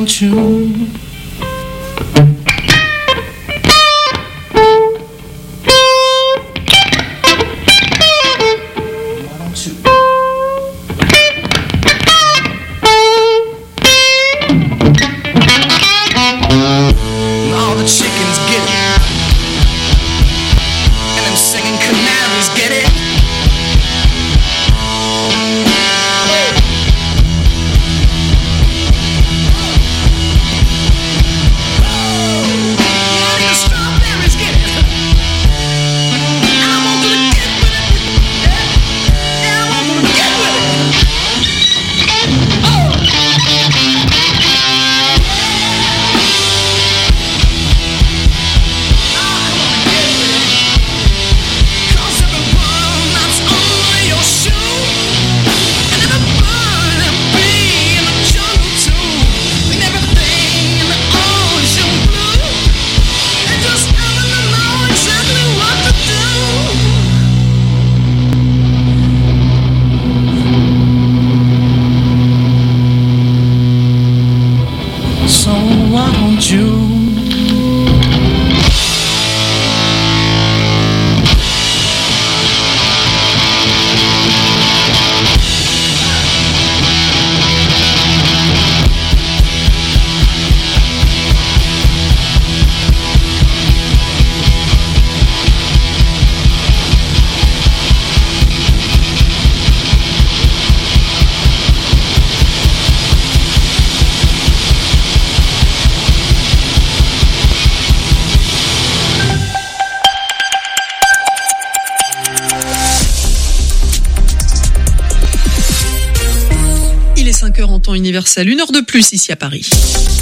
want you. Universel, 1 heure de plus ici à Paris.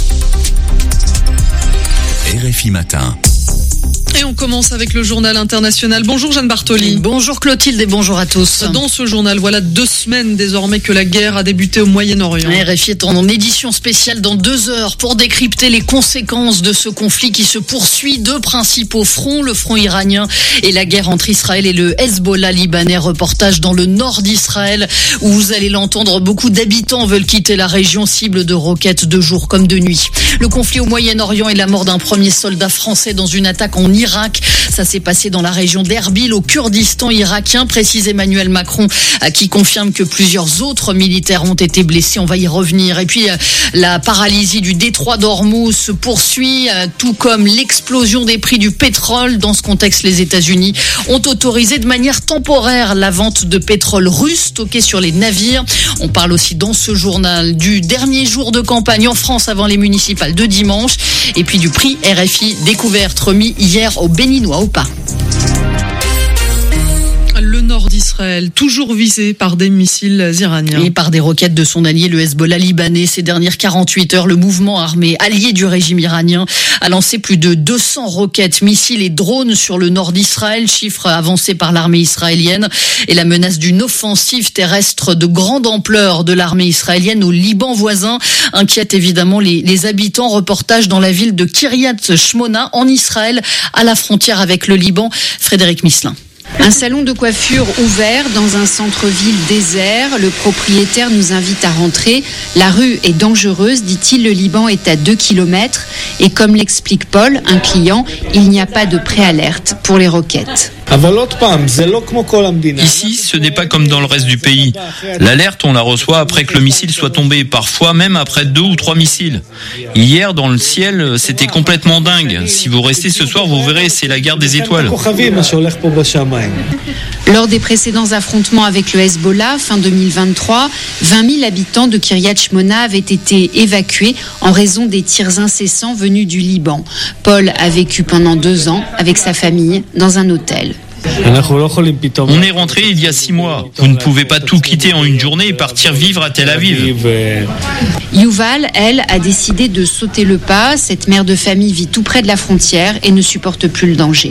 RFI Matin. Et on commence avec le journal international. Bonjour Jeanne Bartoli. Bonjour Clotilde et bonjour à tous. Dans ce journal, voilà 2 semaines désormais que la guerre a débuté au Moyen-Orient. RFI est en édition spéciale dans 2 heures pour décrypter les conséquences de ce conflit qui se poursuit. 2 principaux fronts, le front iranien et la guerre entre Israël et le Hezbollah libanais. Reportage dans le nord d'Israël où vous allez l'entendre, beaucoup d'habitants veulent quitter la région, cible de roquettes de jour comme de nuit. Le conflit au Moyen-Orient et la mort d'un premier soldat français dans une attaque en Irak. Ça s'est passé dans la région d'Erbil, au Kurdistan irakien, précise Emmanuel Macron, qui confirme que plusieurs autres militaires ont été blessés. On va y revenir. Et puis, la paralysie du détroit d'Ormuz se poursuit, tout comme l'explosion des prix du pétrole. Dans ce contexte, les États-Unis ont autorisé de manière temporaire la vente de pétrole russe stocké sur les navires. On parle aussi dans ce journal du dernier jour de campagne en France avant les municipales de dimanche. Et puis du prix RFI découverte remis hier aux Béninois au pas. Le nord d'Israël, toujours visé par des missiles iraniens. Et par des roquettes de son allié, le Hezbollah libanais. Ces dernières 48 heures, le mouvement armé allié du régime iranien a lancé plus de 200 roquettes, missiles et drones sur le nord d'Israël, chiffre avancé par l'armée israélienne. Et la menace d'une offensive terrestre de grande ampleur de l'armée israélienne au Liban voisin inquiète évidemment les habitants. Reportage dans la ville de Kiryat Shmona en Israël, à la frontière avec le Liban. Frédéric Misselin. Un salon de coiffure ouvert dans un centre-ville désert. Le propriétaire nous invite à rentrer. La rue est dangereuse, dit-il. Le Liban est à 2 km. Et comme l'explique Paul, un client, il n'y a pas de préalerte pour les roquettes. Ici, ce n'est pas comme dans le reste du pays. L'alerte, on la reçoit après que le missile soit tombé, parfois même après 2 ou 3 missiles. Hier, dans le ciel, c'était complètement dingue. Si vous restez ce soir, vous verrez, c'est la guerre des étoiles. Lors des précédents affrontements avec le Hezbollah, fin 2023, 20 000 habitants de Kiryat Shmona avaient été évacués en raison des tirs incessants venus du Liban. Paul a vécu pendant 2 ans avec sa famille dans un hôtel. On est rentré il y a 6 mois. Vous ne pouvez pas tout quitter en une journée et partir vivre à Tel Aviv. Yuval, elle, a décidé de sauter le pas. Cette mère de famille vit tout près de la frontière et ne supporte plus le danger.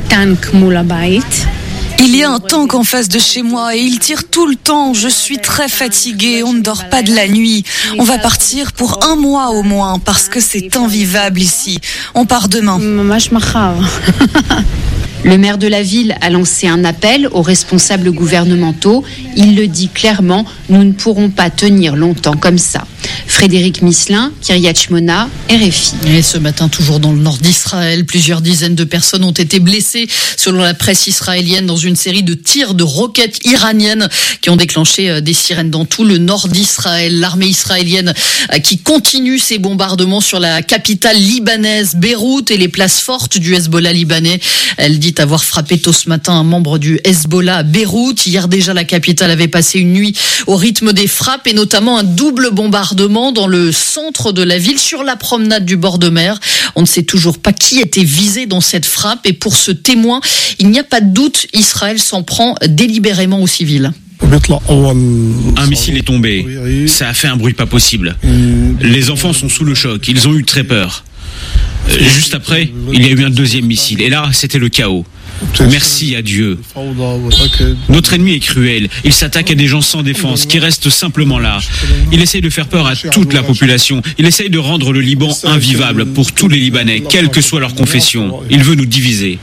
Il y a un tank en face de chez moi et il tire tout le temps. Je suis très fatiguée, on ne dort pas de la nuit. On va partir pour 1 mois au moins parce que c'est invivable ici. On part demain. Le maire de la ville a lancé un appel aux responsables gouvernementaux. Il le dit clairement, nous ne pourrons pas tenir longtemps comme ça. Frédéric Misselin, Kiryat Shmona, RFI. Et ce matin, toujours dans le nord d'Israël, plusieurs dizaines de personnes ont été blessées, selon la presse israélienne, dans une série de tirs de roquettes iraniennes qui ont déclenché des sirènes dans tout le nord d'Israël. L'armée israélienne qui continue ses bombardements sur la capitale libanaise, Beyrouth, et les places fortes du Hezbollah libanais. Elle dit avoir frappé tôt ce matin un membre du Hezbollah à Beyrouth. Hier déjà, la capitale avait passé une nuit au rythme des frappes et notamment un double bombardement dans le centre de la ville, sur la promenade du bord de mer. On ne sait toujours pas qui était visé dans cette frappe, et pour ce témoin, il n'y a pas de doute, Israël s'en prend délibérément aux civils. Un missile est tombé. Ça a fait un bruit pas possible. Les enfants sont sous le choc. Ils ont eu très peur. Juste après, il y a eu un deuxième missile. Et là, c'était le chaos. Merci à Dieu. Notre ennemi est cruel. Il s'attaque à des gens sans défense, qui restent simplement là. Il essaye de faire peur à toute la population. Il essaye de rendre le Liban invivable pour tous les Libanais, quelle que soit leur confession. Il veut nous diviser.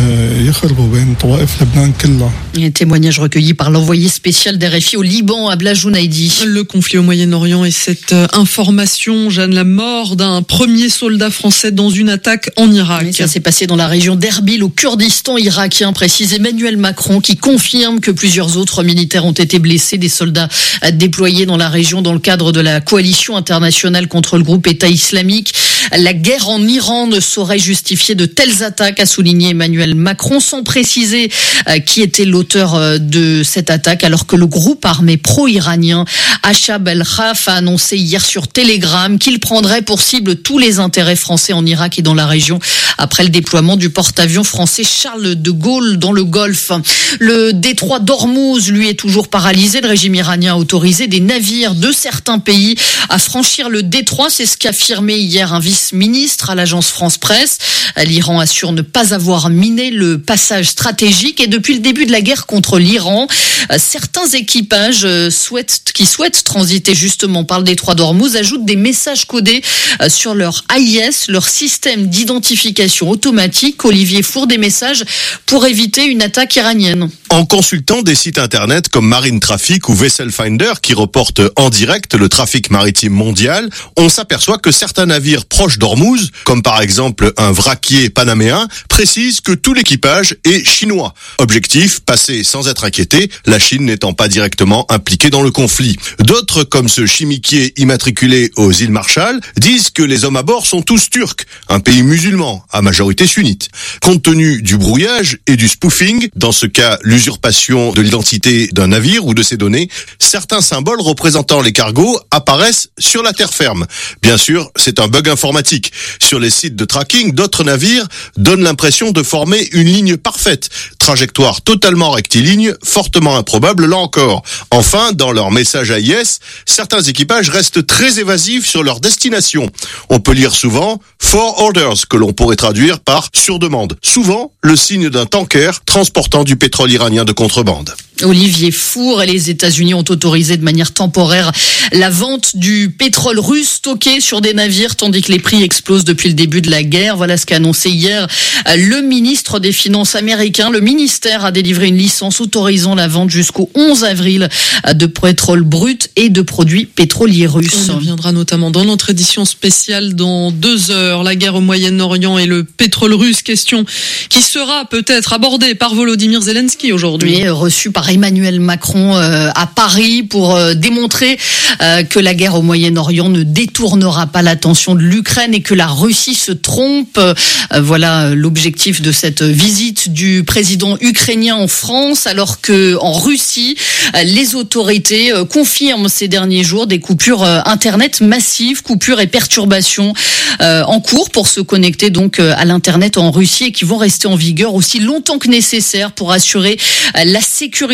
Un témoignage recueilli par l'envoyé spécial d'RFI au Liban, Abla Jounaidi. Le conflit au Moyen-Orient et cette information, Jeanne, la mort d'un premier soldat français dans une attaque en Irak. Et ça s'est passé dans la région d'Erbil, au Kurdistan irakien, précise Emmanuel Macron, qui confirme que plusieurs autres militaires ont été blessés, des soldats déployés dans la région dans le cadre de la coalition internationale contre le groupe État islamique. La guerre en Iran ne saurait justifier de telles attaques, a souligné Emmanuel Macron, sans préciser qui était l'auteur de cette attaque, alors que le groupe armé pro-iranien Achab el-Khaf a annoncé hier sur Telegram qu'il prendrait pour cible tous les intérêts français en Irak et dans la région après le déploiement du porte-avions français Charles de Gaulle dans le Golfe. Le détroit d'Ormuz, lui, est toujours paralysé. Le régime iranien a autorisé des navires de certains pays à franchir le détroit. C'est ce qu'affirmait hier un vice-ministre à l'agence France Presse. L'Iran assure ne pas avoir miné le passage stratégique, et depuis le début de la guerre contre l'Iran, certains équipages qui souhaitent transiter justement par le détroit d'Ormuz ajoutent des messages codés sur leur AIS, leur système d'identification automatique. Olivier Four, des messages pour éviter une attaque iranienne. En consultant des sites internet comme Marine Traffic ou Vessel Finder qui reportent en direct le trafic maritime mondial, on s'aperçoit que certains navires proches d'Ormuz, comme par exemple un vraquier panaméen, précisent que tout l'équipage est chinois. Objectif, passer sans être inquiété, la Chine n'étant pas directement impliquée dans le conflit. D'autres, comme ce chimiquier immatriculé aux îles Marshall, disent que les hommes à bord sont tous turcs, un pays musulman à majorité sunnite. Compte tenu du brouillage et du spoofing, dans ce cas l'usurpation de l'identité d'un navire ou de ses données, certains symboles représentant les cargos apparaissent sur la terre ferme. Bien sûr, c'est un bug informatique. Sur les sites de tracking, d'autres navires donnent l'impression de former une ligne parfaite. Trajectoire totalement rectiligne, fortement improbable là encore. Enfin, dans leur message AIS, certains équipages restent très évasifs sur leur destination. On peut lire souvent « for orders » que l'on pourrait traduire par « sur demande ». Souvent, le signe d'un tanker transportant du pétrole iranien de contrebande. Olivier Four, et les États-Unis ont autorisé de manière temporaire la vente du pétrole russe stocké sur des navires, tandis que les prix explosent depuis le début de la guerre. Voilà ce qu'a annoncé hier le ministre des Finances américain. Le ministère a délivré une licence autorisant la vente jusqu'au 11 avril de pétrole brut et de produits pétroliers russes. On reviendra notamment dans notre édition spéciale dans 2 heures. La guerre au Moyen-Orient et le pétrole russe, question qui sera peut-être abordée par Volodymyr Zelensky aujourd'hui. Oui, reçu par Emmanuel Macron à Paris pour démontrer que la guerre au Moyen-Orient ne détournera pas l'attention de l'Ukraine et que la Russie se trompe. Voilà l'objectif de cette visite du président ukrainien en France, alors que en Russie, les autorités confirment ces derniers jours des coupures internet massives, coupures et perturbations en cours pour se connecter donc à l'internet en Russie, et qui vont rester en vigueur aussi longtemps que nécessaire pour assurer la sécurité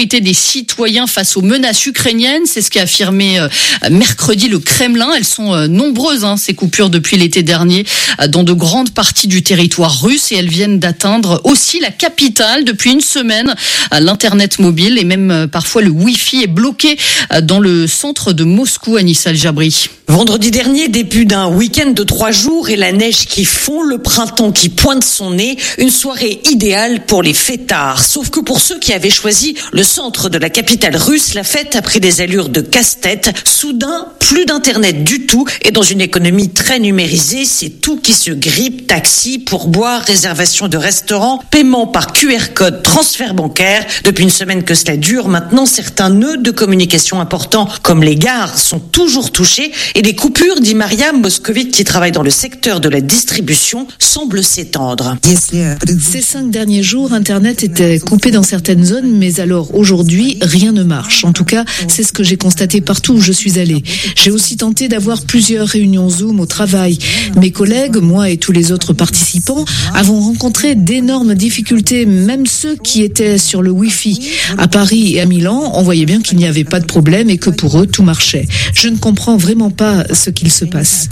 sécurité des citoyens face aux menaces ukrainiennes. C'est ce qu'a affirmé mercredi le Kremlin. Elles sont nombreuses, ces coupures depuis l'été dernier dans de grandes parties du territoire russe, et elles viennent d'atteindre aussi la capitale depuis une semaine. L'internet mobile et même parfois le Wi-Fi est bloqué dans le centre de Moscou. Anissa El-Jabri. Vendredi dernier, début d'un week-end de 3 jours et la neige qui fond, le printemps qui pointe son nez, une soirée idéale pour les fêtards. Sauf que pour ceux qui avaient choisi le centre de la capitale russe, la fête a pris des allures de casse-tête. Soudain, plus d'internet du tout, et dans une économie très numérisée, c'est tout qui se grippe: taxi, pourboire, réservation de restaurant, paiement par QR code, transfert bancaire. Depuis une semaine que cela dure, maintenant certains nœuds de communication importants comme les gares sont toujours touchés, et les coupures, dit Mariam Moscovic qui travaille dans le secteur de la distribution, semblent s'étendre. Ces 5 derniers jours, Internet était coupé dans certaines zones, mais alors aujourd'hui, rien ne marche. En tout cas, c'est ce que j'ai constaté partout où je suis allée. J'ai aussi tenté d'avoir plusieurs réunions Zoom au travail. Mes collègues, moi et tous les autres participants, avons rencontré d'énormes difficultés, même ceux qui étaient sur le Wi-Fi. À Paris et à Milan, on voyait bien qu'il n'y avait pas de problème et que pour eux, tout marchait. Je ne comprends vraiment pas ce qu'il se passe.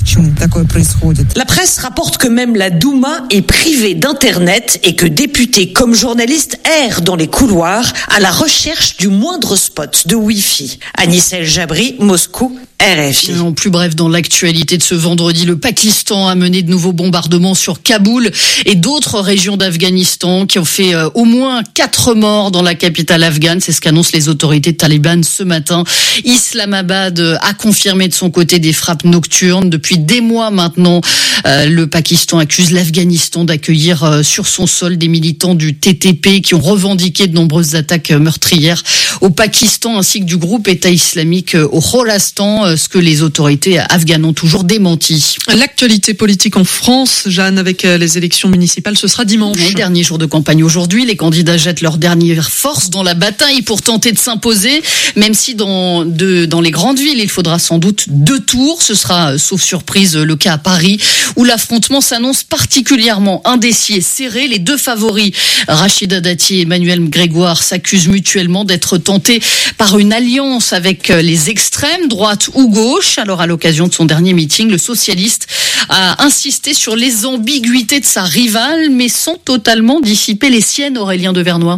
La presse rapporte que même la Douma est privée d'Internet et que députés comme journalistes errent dans les couloirs à la recherche du moindre spot de Wi-Fi. Anissa El-Jabri, Moscou, RFI. En plus bref, dans l'actualité de ce vendredi, le Pakistan a mené de nouveaux bombardements sur Kaboul et d'autres régions d'Afghanistan qui ont fait au moins 4 morts dans la capitale afghane. C'est ce qu'annoncent les autorités talibanes ce matin. Islamabad a confirmé de son côté des frappes nocturnes. Depuis des mois maintenant, le Pakistan accuse l'Afghanistan d'accueillir sur son sol des militants du TTP qui ont revendiqué de nombreuses attaques meurtrières au Pakistan ainsi que du groupe État islamique au Khorasan, ce que les autorités afghanes ont toujours démenti. L'actualité politique en France, Jeanne, avec les élections municipales, ce sera dimanche. Le dernier jour de campagne aujourd'hui, les candidats jettent leur dernière force dans la bataille pour tenter de s'imposer, même si dans les grandes villes, il faudra sans doute 2 tours. Ce sera, sauf surprise, le cas à Paris, où l'affrontement s'annonce particulièrement indécis et serré. Les 2 favoris, Rachida Dati et Emmanuel Grégoire, s'accusent mutuellement d'être tentés par une alliance avec les extrêmes, droite ou gauche. Alors, à l'occasion de son dernier meeting, le socialiste a insisté sur les ambiguïtés de sa rivale, mais sans totalement dissiper les siennes. Aurélien Devernois.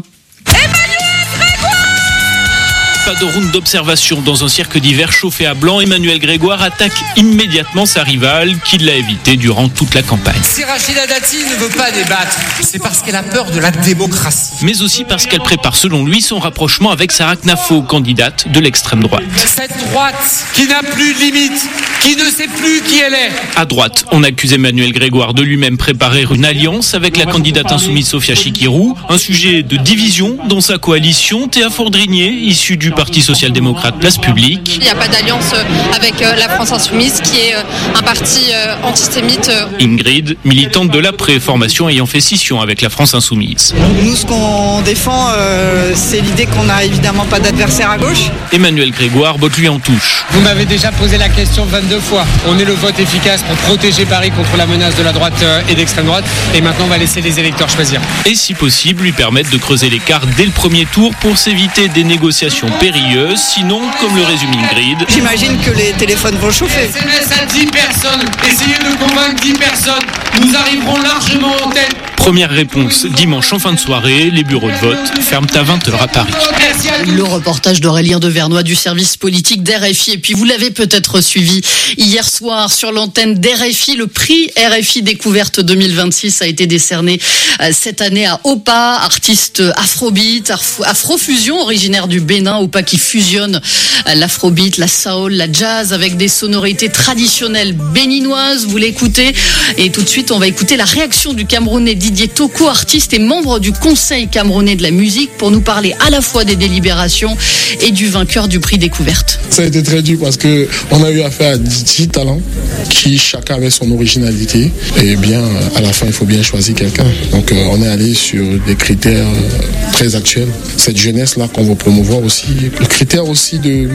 Pas de round d'observation dans un cirque d'hiver chauffé à blanc. Emmanuel Grégoire attaque immédiatement sa rivale qui l'a évité durant toute la campagne. Si Rachida Dati ne veut pas débattre, c'est parce qu'elle a peur de la démocratie. Mais aussi parce qu'elle prépare selon lui son rapprochement avec Sarah Knafo, candidate de l'extrême droite. Cette droite qui n'a plus de limite, qui ne sait plus qui elle est. À droite, on accuse Emmanuel Grégoire de lui-même préparer une alliance avec la candidate insoumise Sophia Chikirou. Un sujet de division dans sa coalition. Théa Fordrinier, issue du Parti social-démocrate Place Publique. Il n'y a pas d'alliance avec la France Insoumise, qui est un parti antisémite. Ingrid, militante de l'après-formation ayant fait scission avec la France Insoumise. Nous, ce qu'on défend, c'est l'idée qu'on n'a évidemment pas d'adversaire à gauche. Emmanuel Grégoire botte lui en touche. Vous m'avez déjà posé la question 22 fois. On est le vote efficace pour protéger Paris contre la menace de la droite et d'extrême droite. Et maintenant, on va laisser les électeurs choisir. Et si possible, lui permettre de creuser l'écart dès le premier tour pour s'éviter des négociations périlleuses. Sinon, comme le résume Ingrid, j'imagine que les téléphones vont chauffer. SMS à 10 personnes. Essayez de convaincre 10 personnes. Nous arriverons largement en tête. Première réponse dimanche en fin de soirée. Les bureaux de vote ferment à 20h à Paris. Le reportage d'Aurélien Devernois du service politique d'RFI. Et puis vous l'avez peut-être suivi hier soir sur l'antenne d'RFI. Le prix RFI Découverte 2026 a été décerné cette année à Opa, artiste afrobeat, afrofusion originaire du Bénin. Opa qui fusionne l'afrobeat, la soul, la jazz avec des sonorités traditionnelles béninoises. Vous l'écoutez. Et tout de suite, on va écouter la réaction du Camerounais Didier Toko, artiste et membre du Conseil camerounais de la musique, pour nous parler à la fois des délibérations et du vainqueur du prix Découverte. Ça a été très dur parce que on a eu affaire à 10 talents qui chacun avait son originalité. Et bien, à la fin, il faut bien choisir quelqu'un. Donc, on est allé sur des critères très actuels. Cette jeunesse-là qu'on veut promouvoir aussi. Le critère aussi du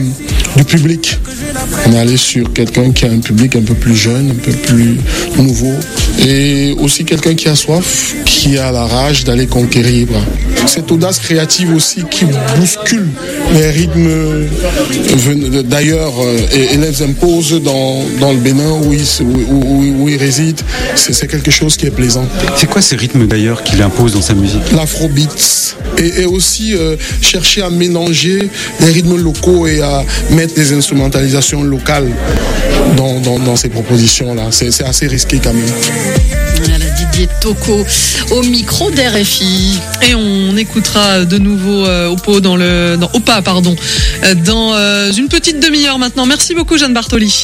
public. On est allé sur quelqu'un qui a un public un peu plus jeune, un peu plus nouveau. et aussi quelqu'un qui a soif, qui a la rage d'aller conquérir. Cette audace créative aussi qui bouscule les rythmes d'ailleurs élèves imposent dans le Bénin où il réside. C'est quelque chose qui est plaisant. C'est quoi ces rythmes d'ailleurs qu'il impose dans sa musique? L'afrobeat. Et aussi chercher à mélanger les rythmes locaux et à mettre des instrumentalisations locales dans ces propositions-là. C'est assez risqué quand même. Voilà, Didier Toko au micro d'RFI. Et on écoutera de nouveau Opa dans une petite demi-heure maintenant. Merci beaucoup Jeanne Bartoli.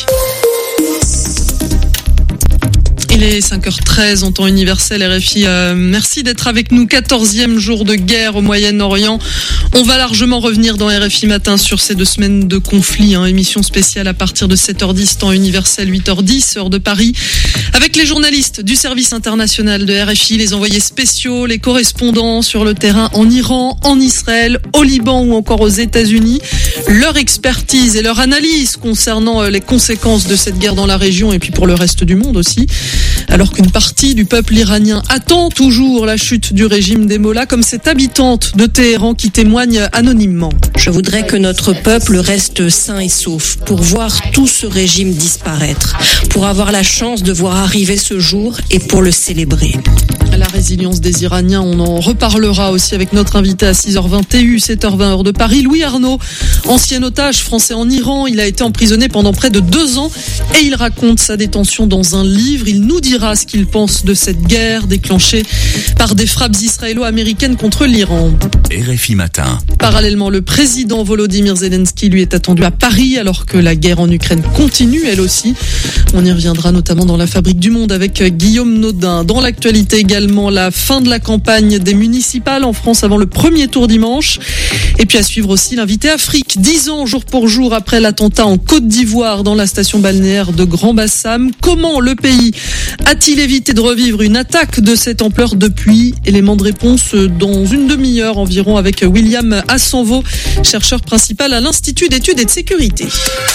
Il est 5h13 en temps universel RFI. Merci d'être avec nous. 14e jour de guerre au Moyen-Orient. On va largement revenir dans RFI Matin sur ces 2 semaines de conflit. Émission spéciale à partir de 7h10 temps universel, 8h10 heure de Paris. Avec les journalistes du service international de RFI, les envoyés spéciaux, les correspondants sur le terrain en Iran, en Israël, au Liban ou encore aux États-Unis. Leur expertise et leur analyse concernant les conséquences de cette guerre dans la région et puis pour le reste du monde aussi. Alors qu'une partie du peuple iranien attend toujours la chute du régime des Mollahs, comme cette habitante de Téhéran qui témoigne anonymement. Je voudrais que notre peuple reste sain et sauf pour voir tout ce régime disparaître, pour avoir la chance de voir arriver ce jour et pour le célébrer. La résilience des Iraniens, on en reparlera aussi avec notre invité à 6h20 TU, 7h20 heure de Paris, Louis Arnaud, ancien otage français en Iran. Il a été emprisonné pendant près de 2 ans et il raconte sa détention dans un livre. Il nous dira ce qu'il pense de cette guerre déclenchée par des frappes israélo-américaines contre l'Iran. RFI Matin. Parallèlement, le président Volodymyr Zelensky lui est attendu à Paris alors que la guerre en Ukraine continue elle aussi. On y reviendra notamment dans la Fabrique du Monde avec Guillaume Naudin. Dans l'actualité également, la fin de la campagne des municipales en France avant le premier tour dimanche. Et puis à suivre aussi l'invité Afrique. 10 ans jour pour jour après l'attentat en Côte d'Ivoire dans la station balnéaire de Grand-Bassam. Comment le pays a-t-il évité de revivre une attaque de cette ampleur depuis? Élément de réponse dans une demi-heure environ avec William Assanvo, chercheur principal à l'Institut d'études et de sécurité.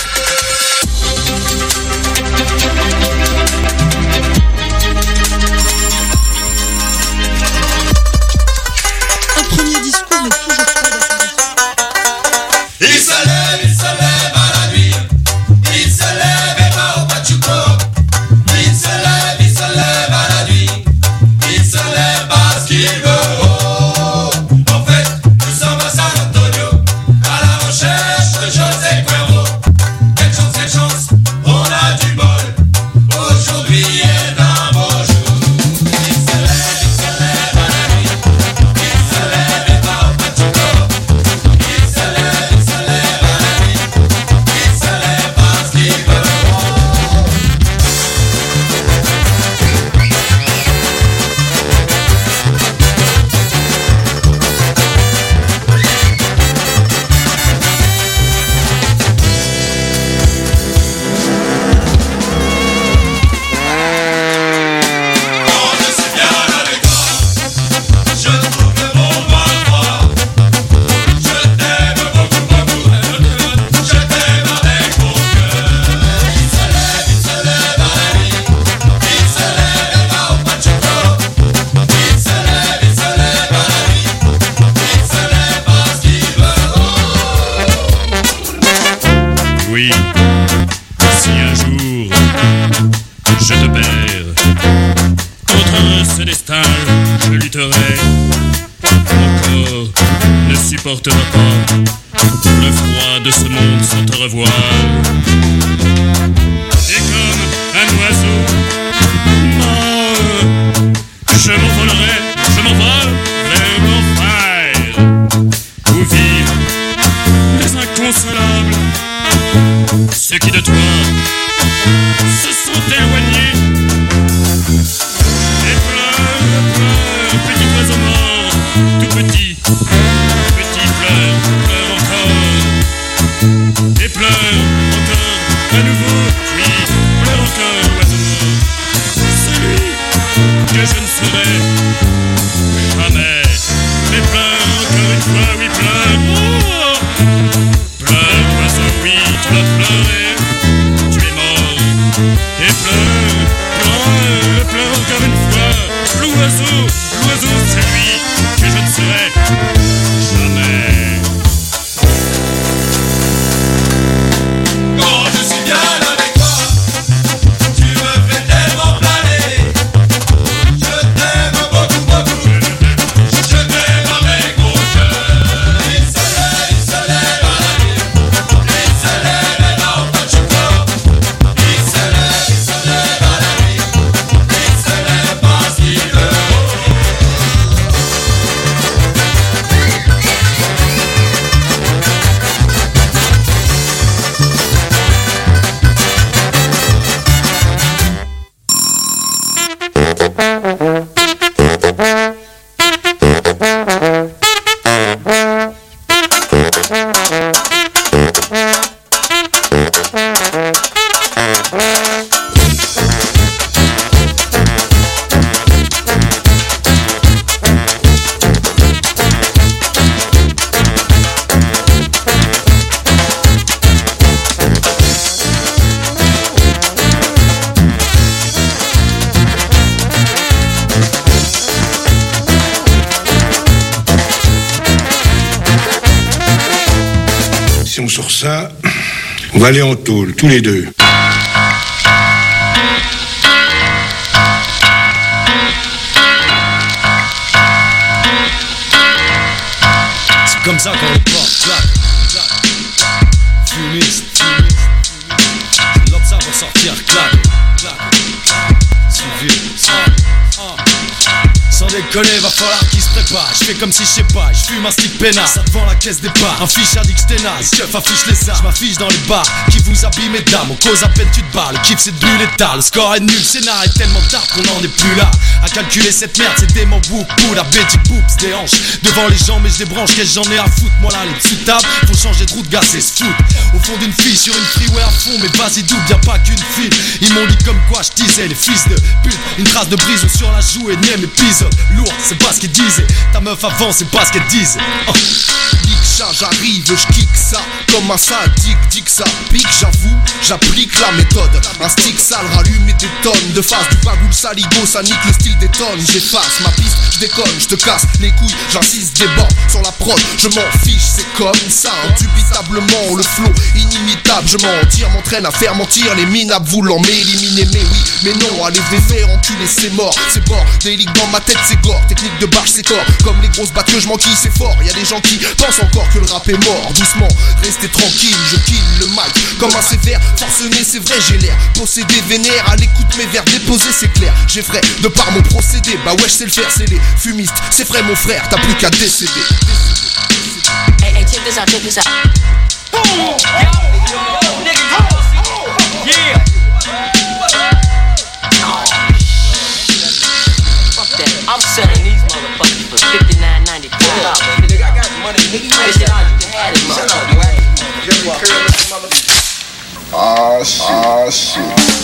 supportera pas le froid de ce monde sans te revoir. Et comme un oiseau mort, je m'envolerai, je m'envole vers l'enfer, où vivent les inconsolables, ceux qui de toi se sont éloignés. Et pleure, pleure, petit oiseau mort, tout petit, pleure, pleure encore. Et pleure encore, à nouveau, puis pleure encore, oiseau mort. Celui que je ne serai jamais. Mais pleure encore une fois, oui, pleure. Oh, pleure, oiseau, oui, tu vas pleurer. Tu es mort. Et pleure, pleure, pleure encore. Sur ça, on va aller en tôle, tous les deux. C'est comme ça qu'on le porte, clac, clac. Fumiste, c'est l'autre ça va sortir, clac, clac. Civil, sans déconner, va falloir qu'il se prépare. Je fais comme si je sais pas, je fume un stick peinard. Ça devant la caisse départ, un fichard dit que j'étais naze. Keuf affiche les armes, je m'affiche dans les bars. Qui vous habille mesdames, on cause à peine tu te barres. Le kiff c'est de bulle et tard, le score est nul. Le scénar est tellement tard qu'on en est plus là. À calculer cette merde, c'est des mots boupou. La bête boups, des hanches devant les gens, mais je les branche. Qu'est-ce que j'en ai à foutre, moi là, les sous table. Faut changer de route, gars, c'est se foutre. Au fond d'une fille, sur une freeway à fond. Mais vas-y, double, y'a pas qu'une fille. Ils m'ont dit comme quoi je disais, les fils de pute. Une trace de brise sur la joue, énième épisode. Lourd, c'est pas ce qu'ils disaient. Ta meuf avant, c'est pas ce qu'elle disait. Oh. Dick ça, j'arrive, je kick ça. Comme un sadique, dit que ça pique, j'avoue, j'applique la méthode. Un stick sale rallume et des tonnes de face. Du bagoule saligo, ça nique le style des tonnes. J'efface ma piste, je déconne, je te casse les couilles. J'insiste des bords sur la prod, je m'en fiche, c'est comme ça. Indubitablement, le flow inimitable. Je m'en tire, m'entraîne à faire mentir les minables voulant m'éliminer. Mais oui, mais non, allez faire enculer, c'est mort. C'est bordélique dans ma tête, c'est gore. Technique de barge, c'est corps. Comme les grosses battes que je m'enquille, c'est fort. Y'a des gens qui pensent encore que le rap est mort. Doucement, restez tranquille, je kill le mic comme un sévère. Forcené, c'est vrai, j'ai l'air possédé, vénère. À l'écoute, mes vers déposés, c'est clair. J'ai vrai, de par mon procédé. Bah ouais, je sais le faire, c'est les fumistes. C'est vrai, mon frère, t'as plus qu'à décéder. Hey, hey, check this out, check this out. Yeah. Fuck that. I'm selling these motherfuckers for $59.92. Nigga, I got money. Nigga, you shit out. You had it, motherfucker. Ah, shit. Ah, shit.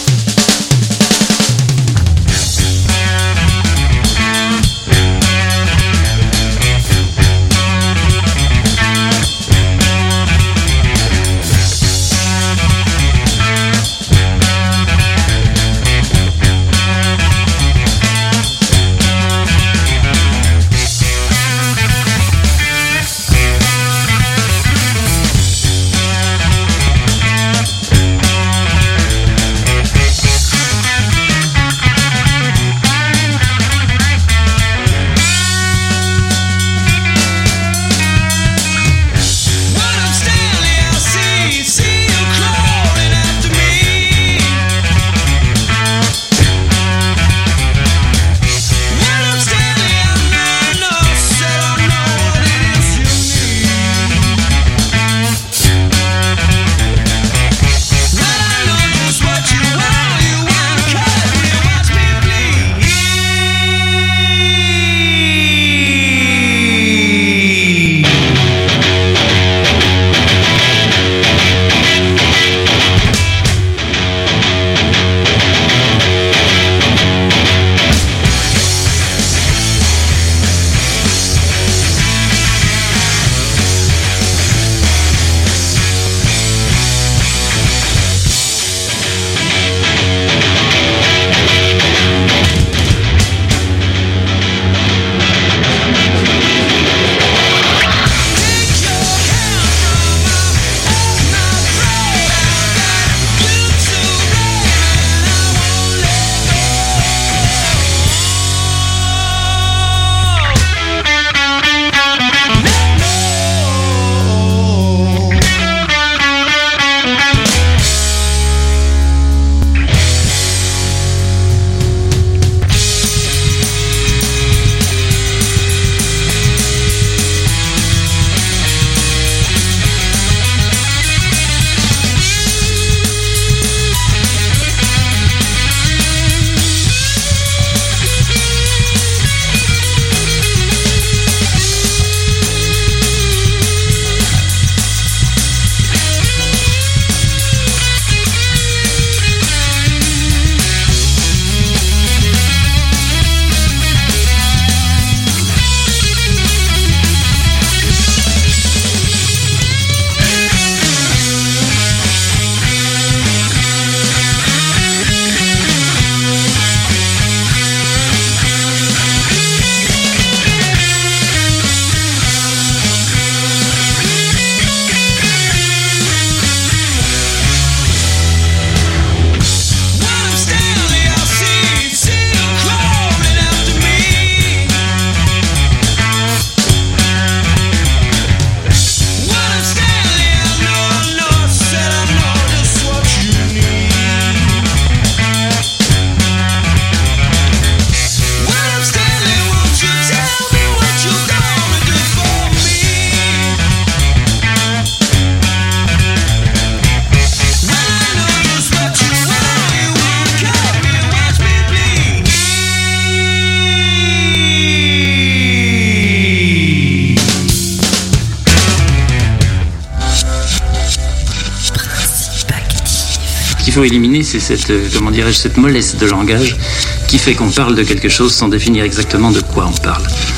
faut éliminer, c'est cette mollesse de langage qui fait qu'on parle de quelque chose sans définir exactement de quoi on parle.